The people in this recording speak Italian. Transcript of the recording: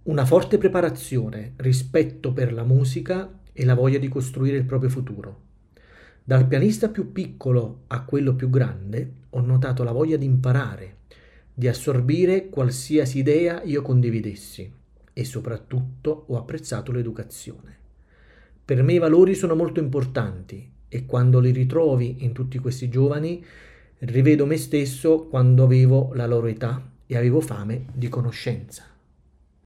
Una forte preparazione, rispetto per la musica e la voglia di costruire il proprio futuro. Dal pianista più piccolo a quello più grande ho notato la voglia di imparare, di assorbire qualsiasi idea io condividessi e soprattutto ho apprezzato l'educazione. Per me i valori sono molto importanti e quando li ritrovi in tutti questi giovani rivedo me stesso quando avevo la loro età e avevo fame di conoscenza.